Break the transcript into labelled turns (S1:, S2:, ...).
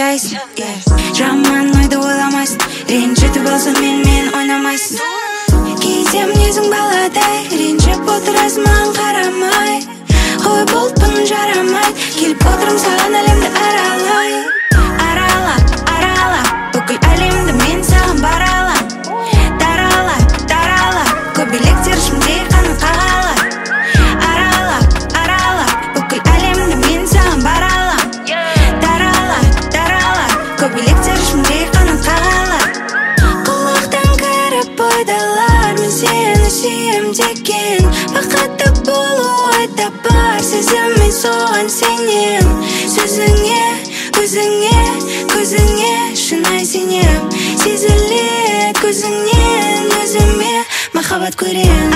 S1: ойлайсың, жаман ойды ойламайсың, ренжітіп алсам мен ойнамайсың. Кейде мінезің баладай, ренжіп отырасың маған қарамай. Ой бұлтпын жарамай, келіп отырмын саған әлемді аралай. Арала, бүкіл әлемді мен саған баралам. Дарала, көбелектер ішімде қанат қағалай. Арала, бүкіл әлемді мен саған баралам. Дарала, көбелектер ішімде қанат қағалай. Құлақтан кіріп ойдалар, мен сені сүйем деген. Бақытты болу ойда бар, сезіммен соған сенем. Сөзіңе, көзіңе шынай сенем. Сезіледі көзіңнен өзіме махаббат көрем.